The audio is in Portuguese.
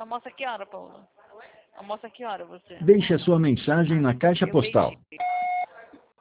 Almoça que hora, Paulo? Almoça que hora você? Deixe a sua mensagem na caixa postal.